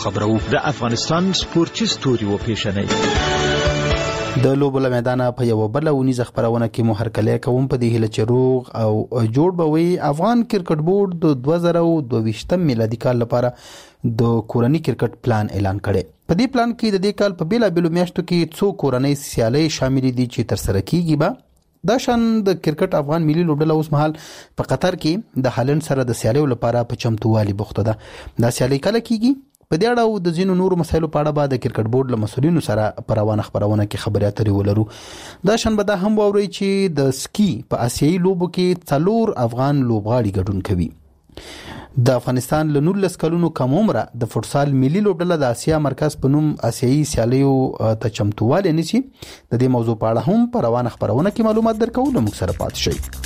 خبرو د افغانستان سپورتي ستوري و پیښنې د لوبو له میدانه په یو بل ونیزه خبرونه کې مو هرکلی کوم په دې هله چروغ او جوړ بوي افغان کرکټ بورډ د 2022 میلادي کال لپاره د کورنۍ کرکټ پلان اعلان کړي. په دې پلان کې د دې کال په بیلا بیلو میاشتو کې څو کورنۍ سیالۍ شامل دي چې تر سره کیږي. به دا شان د کرکټ افغان ملي لوبډله اوس مهال په قطر کې د هالند سره د سیالیو لپاره په چمتووالي بوخته ده. دا سیالۍ کله کیږي؟ په دې اړه او د ځینو نورو مسایلو په اړه به د کرکټ بورډ له مسؤلینو سره په روانه خبرونه کې خبرې اترې ولرو. دا شان به دا هم واوري چې د سکی په آسیایي لوبو کې 4 افغان لوبغاړي ګډون کوي. د افغانستان له 19 کلونو کم عمره د فوټسال ملي لوبډله د آسیا مرکز په نوم آسیایي سیالیو ته چمتووالی نیسي. د دې موضوع په اړه هم په روانه خبرونه کې معلومات درکو. له موږ سره پاتې شئ.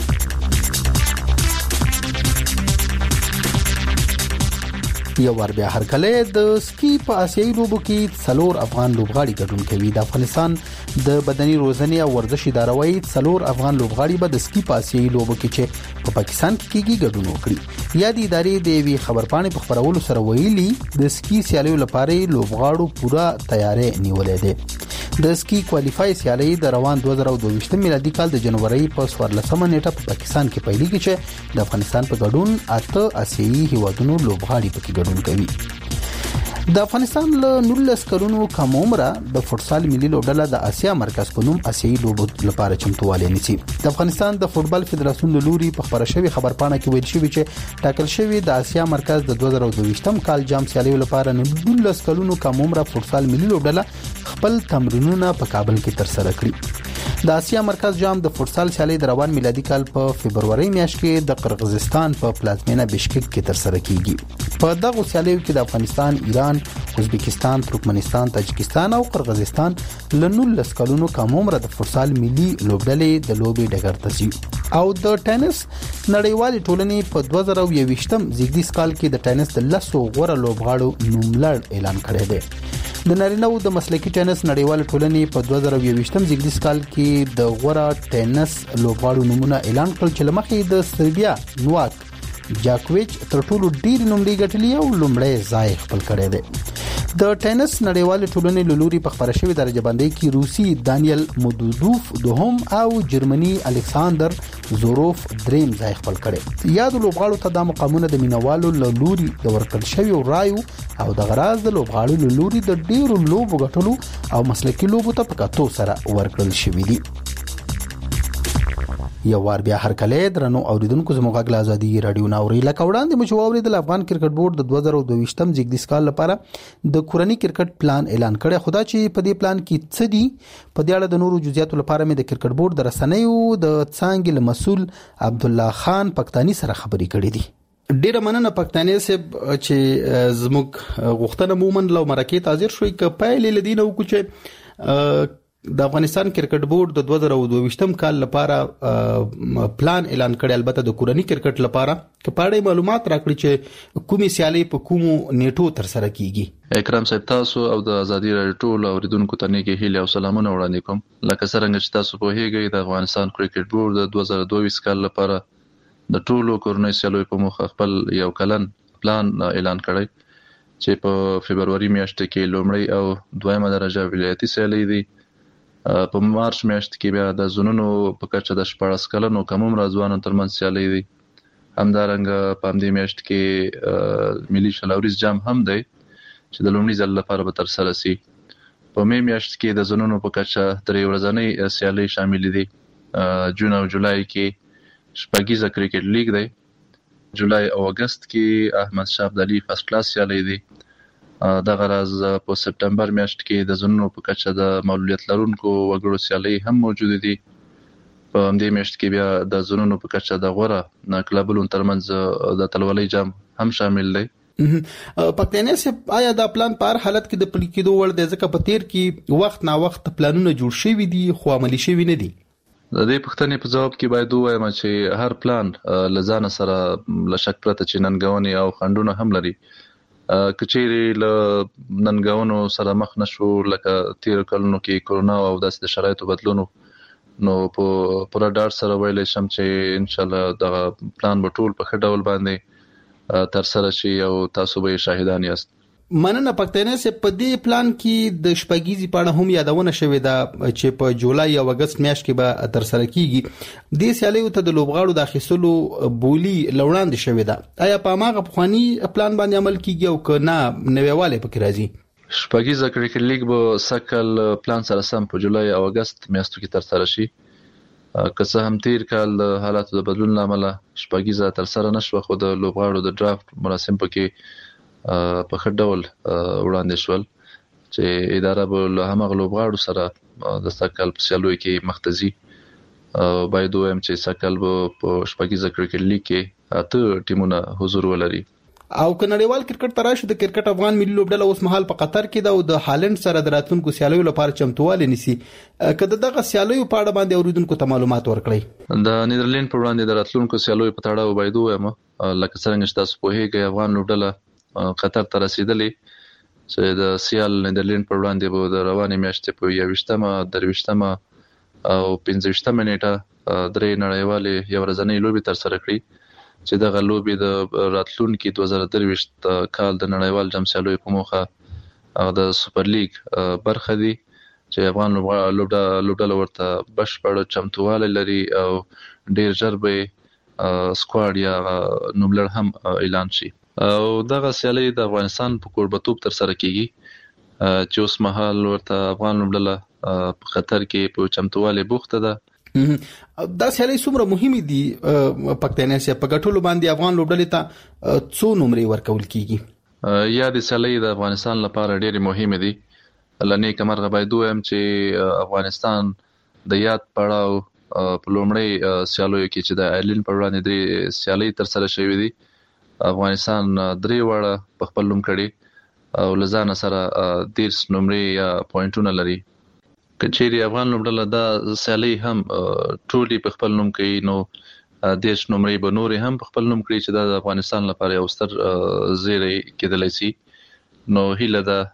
یو ور بیا هرکله د سکی په آسیایي لوبو کې 4 افغان لوبغاړي ګډون کوي. د افغانستان د بدني روزنې او ورزش اداره وايي 4 افغان لوبغاړي به د سکی په آسیایي لوبو کې چې په پاکستان کې کیږي ګډون وکړي. یا د ادارې د وی خبرپاڼې په خبرولو سره ویلي د سکی سیالیو لپاره لوبغاړو پوره تیاری نیولې ده. د سکی کوالیفای سیالي د روان 2022 میلادي کال د جنوري په 14مه نیټه په پاکستان کې پیلېږي چې د افغانستان په ګډون 8 آسیایي هیوادونو لوبغاړي پکې ګډون کوي. د افغانستان له 19 کلونو کم عمره د فوټسال ملي لوبډله د آسیا مرکز په نوم آسیایي لوبو لپاره چمتووالی نیسي. د افغانستان د فوټبال فدراسیون له لوري په خبره شوی خبرپاڼه کې ویل شوی چې ټاکل شوی د آسیا مرکز د 2022م کال جام سیالیو لپاره 19 کلونو کم عمره فوټسال ملي لوبډله خپل تمرینونه په کابل کې تر سره کړي. د آسیا مرکز جام د فوټسال سیالي د روان میلادي کال په فبرवरी میاشت کې د قرغیزستان په پلازمینه بشکک کې تر سره کیږي. په دغه سیالیو کې د افغانستان، ایران، ازبکستان، ترکمنستان، تاجکستان او قرغیزستان له 19 کلونو کم عمره د فوټسال ملي لوبډلې د لوبي ډګر ته ځي. او د ټینس نړیوالې ټولنې په 2022م زیږدیز کال کې د ټینس د 10 غوره لوبغاړو نوملړ اعلان کړی دی. د نارینه او د مسلکي ټینس نړیوالې ټولنې په 2022م زیږدیز کال کې د غوره ټینس لوبغاړو نومونه اعلان کړل چې لمخې د سربیا نواک جاکوویچ تر ټولو ډیر نوملې ګټلې او لومړی ځای خپل کړی دی. د ټینس نړیوالې ټولنې له لوري په خبره شوی درجه بندۍ کې روسي دانیل مودودوف دوهم او جرمني الکساندر زوروف دریم ځای خپل کړی. یاد لوبغاړو ته د مقامونه د مینوالو له لوري د ورکړل شوی رایو او د غراز د لوبغاړو له لوري د ډیرو لوبو ګټلو او مسلکي لوبو ته په کتو سره ورکړل شوی دي. یو وار بیا هرکله درنو اوریدونکو زموږ غږ آزادي رادیو ناوري لکه وړاندې مو چې اوریدل افغان کرکټ بورډ د 2022م زیږدیز کال لپاره د کورنۍ کرکټ پلان اعلان کړی. خدا چې په دې پلان کې څه دي په دې اړه د نورو جزئیاتو لپاره مې د کرکټ بورډ د رسنیو د څانګې مسؤل عبد الله خان پښتاني سره خبرې کړې دي. ډیره مننه پښتاني صاحب چې زموږ غوښتنه مومن لو مرکه حاضر شوي ک پایلې لدینه وکړو چې د افغانستان کرکټ بورډ د 2022م کال لپاره پلان اعلان کړی. البته د کورنۍ کرکټ لپاره کپاړې معلومات راکړي چې کومي سیالي په کومو نیټو تر سره کیږي. اکرام صاحب تاسو او د آزادي رادیو ټول اوریدونکو ته نیکی هیله او سلامونه وړاندې کوم. لکه څنګه چې تاسو په هیګي د افغانستان کرکټ بورډ د 2022 کال لپاره د ټولو کورنۍ سیالیو په مخ خپل یو کلن پلان اعلان کړی چې په فبرवरी میاشت کې لومړی او دویمه درجه ولایتي سیالي دي. په مارچ میاشت کې بیا د زونونو په کچه د 14 کلنو کم عمر ځوانانو ترمنځ سیالي دي. همدارنګه په همدې میاشت کې ملي شلوريز جام هم دی چې د لومړي ځل لپاره به تر سره شي. په می میاشت کې د زونونو په کچه درې ورځنۍ سیالي شامل دي. جون او جولای کې شپږیزه کرکټ لیګ دی. جولای او اگست کې احمد شاه ابدالي فرست کلاس سیالي دي. د غراز په سپتمبر میاشت کې د زونونو په کچه د معلولیت لرونکو وګړو سیالي هم موجود دي. په همدې میاشت کې بیا د زونونو په کچه د غوره کلبونو ترمنځ د تلولۍ جام هم شامل دی. پښتنې سه آیا د پلان په هر حالت کې د پلي کېدو ور د ځکه په تیر کې وخت نا وخت پلانونه جوړ شوي دي خو عملي شوي نه دي. د دې پوښتنې په جواب کې باید ووایم چې هر پلان لزان سره لشک پرته چې ننګونې او خنډونه هم لري. کچېری له ننګونو سره مخ نشو لکه تیر کلونو کې کورونا او داسې شرایطو بدلونو نو په پوره ډاډ سره ویلې شم چې ان شاء الله د پلان په ټول په ښه ډول باندې تر سره شي او تاسو به شاهدان یاست. مننه پښتنه سه په دې پلان کې د شپږیزي پاڼه هم یادونه شوې ده چې په جولای او اگست میاشت کې به تر سره کیږي د سیالیو ته د لوبغاړو د اخیستلو بولی لوړاند شوې ده آیا په ماغه پخوانی پلان باندې عمل کیږي او کنه نوېواله پکې راځي شپږیزه کرکټ لیګ به سکل پلان سره سم په جولای او اگست میاشتو کې تر سره شي که څه هم تیر کال د حالاتو د بدلون لامل شپږیزه تر سره نشو خو د لوبغاړو د ډرافت مراسم پکې په خټ ډول وړاندې شول چې اداره به له همغه لوبغاړو سره د سکل په سیالیو کې مختزي باید وایم چې سکل په شپږیزه کرکټ لیګ کې اته ټیمونه حضور ولري او کنړیوال کرکټ تراشه د کرکټ افغان ملي لوبډله اوس مهال په قطر کې ده او د هالند سره د راتلونکو سیالیو لپاره چمتووالی نیسي کله دغه سیالیو په اړه باندې اوریدونکو ته معلومات ورکړي د نیدرلند په وړاندې د راتلونکو سیالیو په تړاو باید وایم لکه څنګه چې تاسو په هیګ افغان لوبډله قطر ته رسیدلې چې د سیال نیدرلند پر وړاندې به د روانې میاشتې په 23مه 23مه او 25مه نیټه درې نړیوالې یو ورځنۍ لوبي تر سره کړې چې دغه لوبي د راتلونکي 2023 کال د نړیوال جام سیالیو په موخه د سوپر لیګ برخه دي چې افغان لوبډله ورته بشپړ چمتووالی لري او ډیر ژر به سکواډ یا نوملړ هم اعلان شي او دغه سیالي د افغانستان په کوربتوب تر سره کیږي چې اوس مهال ورته افغان لوبډله په خطر کې په چمتووالی بوخته ده دا سیالي څومره مهمه دي پښتنه سه په ګټلو باندې افغان لوبډلې ته څو نمرې ورکول کیږي یا د سیالي د افغانستان لپاره ډېری مهمه دي لنی کمرغه باید وایم چې افغانستان د یاد پړاو په لومړی سیالیو کې چې د آیرلند پر وړاندې د سیالي تر سره شوې دي افغانستان درې وړه په خپل نوم کړي او لزان سره 10 نمرې یا پوینټونه لري کچېری افغان لوبډله دا سیالي هم ټولي په خپل نوم کوي نو 10 نمرې به نور هم په خپل نوم کړي چې د افغانستان لپاره یو ستر زیری کېدلای شي نو هیله ده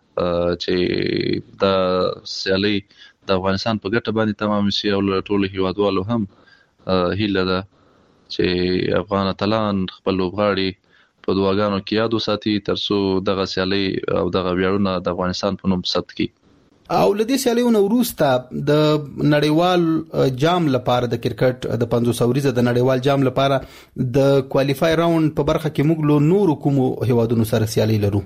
چې دا سیالي د افغانستان په ګټه باندې تمام شي او ټول هیوادوالو هم هیله ده چې افغان اتلان خپل لوبغاړي په دواګانو کې یاد وساتي ترڅو دغه سیالي او دغه ویاړونه د افغانستان په نوم ثبت کړي او لدې سیالیونو وروسته د نړیوال جام لپاره د کرکټ د 500 ورځې د نړیوال جام لپاره د کوالیفای راوند په برخه کې موږ له نور کوم هیوادونو سره سیالي لرو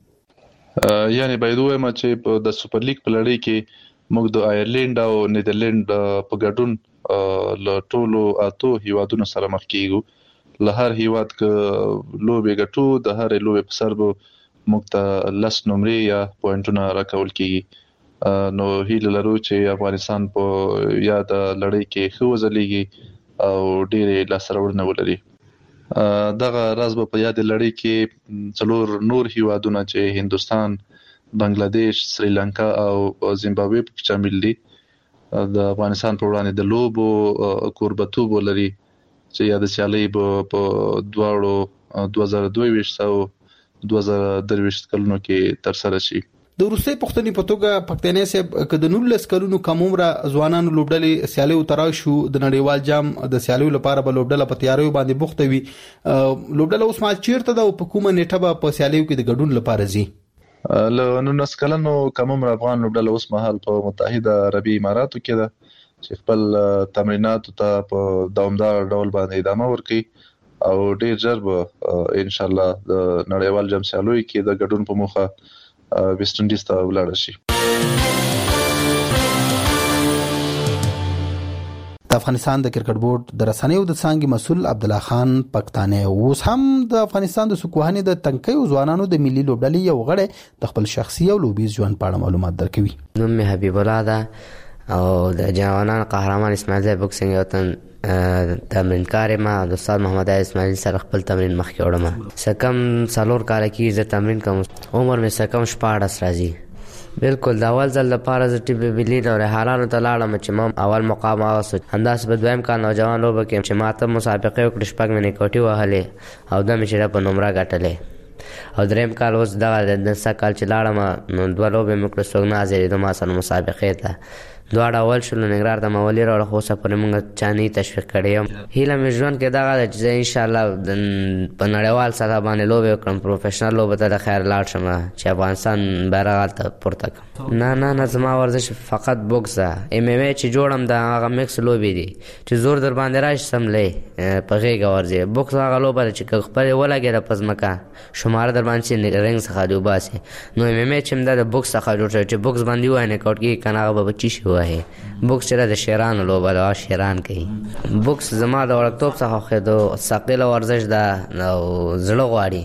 یعنی باید وایم چې د سوپر لیګ په لړۍ کې موږ د آیرلند او نیدرلند په ګډون له ټولو اتو هیوادونو سره مخ کیږو له هر هیواد ک لوبي ګټو د هر لوبي په سر به موږ ته لس نمرې یا پوینټونه راکول کیږي نو هیله لرو چې افغانستان په یاد لړۍ کې خو ځلېږي او ډېر لاسرورونه ولري دغه راز په یاد لړۍ کې څلور نور هیوادونه چې هندستان بنگلاديش سریلانکا او زیمبابوے په شامل دي د افغانستان په وړاندې د لوبو کوربتوب ولري چې یا د سیالي په دواړو 2022 او 2023 کلونو کې تر سره شي د روسي پښتني په توګه پښتنې سه کده 19 کلونو کومره ځوانانو لوبډلې سیالي وتراو شو د نړیوال جام د سیالي لپاره به لوبډله په تیاریو باندې بوخته وي لوبډله اوس مال چیرته د حکومت نیټه په سیالیو کې د ګډون لپاره زی له 19 کلونو کومره افغان لوبډله اوس مهال په متحده عربي اماراتو کې ده چې خپل تمرینات ته په دوامدار ډول باندې ادامه ورکړي او ډیر ژر به ان شاء الله د نړیوال جام سیالیو کې د ګډون په موخه ویسټ انډیز ته ولاړ شي د افغانستان د کرکټ بورډ د رسنیو د څنګه مسول عبد الله خان پښتانه اوس هم د افغانستان د سکوهاني د تنکیو ځوانانو د ملي لوبډلې یو غړي د خپل شخصي او لوبي ژوند په اړه معلومات درکوي نوم می حبیب الله ده او د جوانان قهرمان اسماعیل زای بوکسینګ یو تمرین کار ما د استاد محمد اسماعیل سره خپل تمرین مخ کې وړم سکم سالور کال کې ز تمرین کوم عمر می سکم 14 راځي بالکل د اول ځل لپاره ز ټي بي بلی او حالانو ته لاړم چې ما اول مقام اوسه انداز په دویم کال نوجوان لوب کې چې ماته مسابقه وکړ شپږ منې کوټي وهلې او د مشره په نمبر غټلې او دریم کال اوس د سکال چې لاړم نو دوه لوب مې کړ سوګ نازرې د ما سره مسابقه ته دواړه اول شول ننګرهار ته مولي راوړه خو اوسه پورې موږ چا نه تشویق کړی یم. هیله مې ژوند کې دغه ده چې زه انشاءالله په نړیوال سطح باندې لوبې وکړم، پروفیشنل لوبو ته د خیر لاړ شم چې افغانستان بیرغ هلته پورته کړم. نه زما ورزش فقط بوکس ده. MMA چې جوړم د هغه مکس لوبې دي چې زور در باندې راشي سملی په غېږه ورځي. بوکس هغه لوبه ده چې که خپلې ولګېده په ځمکه شماره در باندې چې رنګ څخه دې وباسي. نو MMA چې هم ده د بوکس څخه جوړ شوی چې بوکس باندې ووایي نکاوټ کېږي که نه هغه به بچي شي ووهي. بوکس چې ده د شیرانو لوبه ده، شیران کوي. بوکس زما د وړکتوب څخه خوښېدو ثقیله ورزش ده او زړه غواړي.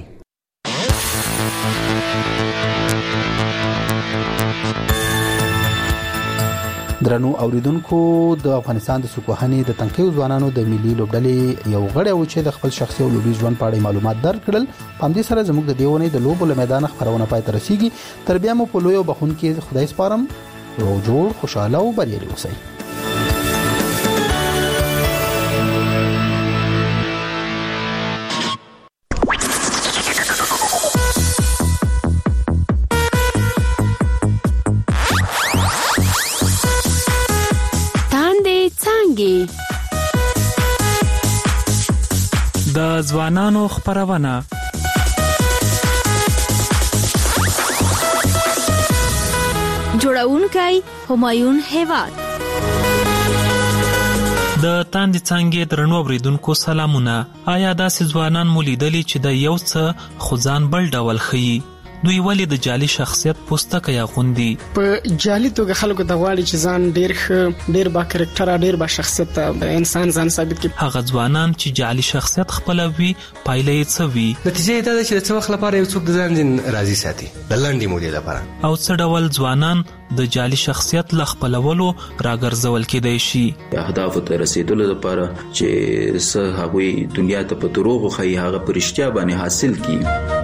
درنو اوریدونکو، د افغانستان د سوکوهنې د تنکیو ځوانانو د ملي لوبډلې یو غړی و چې د خپل شخصي او لوبي ژوند په اړه معلومات درکړل. په همدې سره زموږ د دیونې د لوبو له میدان خبرونه پای ته رسیږي. تر بیا مو په لوی او بخون کې خدای سپارم. روغ جوړ، خوشاله او بریالي اوسئ. د ځوانانو خپرونه جوړونکی همایون هیواد. د تاندې څانګې درنو اوریدونکو سلامونه. آیا داسې ځوانان مو لیدلي چې د یو څه خو ځان بل ډول ښیي؟ دوی ولې د جعلي شخصیت پوستکی اغوندي؟ په جعلي توګه خلکو ته غواړي چې ځان ډیر ښه، ډیر با کرکټر، ډیر با شخصیت انسان ځان ثابت کړي. هغه ځوانان چې جعلي شخصیت خپلوي پایله یې څه وي؟ نتیجه یې دا ده چې د څه وخت لپاره یو څوک د ځان راضي ساتي د لنډې مودې لپاره. او څه ډول ځوانان د جعلي شخصیت له خپلولو راګرځول کېدای شي؟ اهدافو ته رسیدلو لپاره چې څه هغوی دنیا ته په دروغو ښیي هغه په رښتیا باندې حاصل کړي.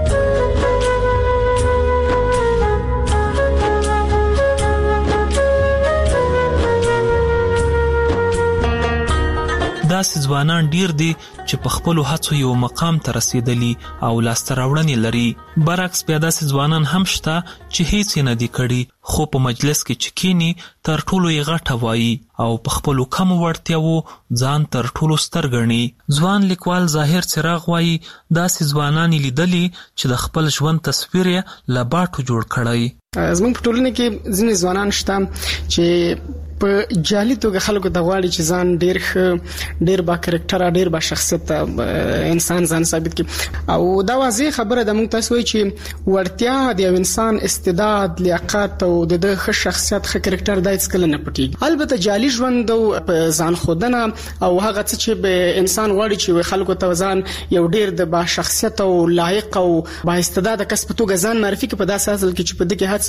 داسې ځوانان ډیر دي چې په خپلو هڅو یو مقام ته رسیدلي او لاسته راوړنې لري. برعکس بیا داسې ځوانان هم شته چې هیڅ یې نه دي کړي خو په مجلس کې چې کینی تر ټولو یې غټه وایي او په خپلو کمو وړتیاوو ځان تر ټولو ستر ګڼي. ځوان لیکوال ظاهر څراغ وایي داسې ځوانان یې لیدلي چې د خپل ژوند تصویر یې له باټو جوړ کړی. زموږ په ټولنه کې ځینې ځوانان شته چې په جعلي توګه خلکو ته غواړي چې ځان ډیر ښه، ډیر با کرکټر، ډیر با شخصیت انسان ځان ثابت کړي. او دا واضح خبره ده موږ تاسو وایي چې ورتیا د یو انسان استعداد، لیاقت او د ښه شخصیت، ښه کرکټر دای څه کله نه پټیږي. البته جعلي ژوند او ځان خودنه او هغه څه چې به انسان غواړي چې خلکو ته ځان یو ډیر د با شخصیت او لایق او با استعداد کس په توګه ځان معرفي کړي په داسې حال کې چې په دغه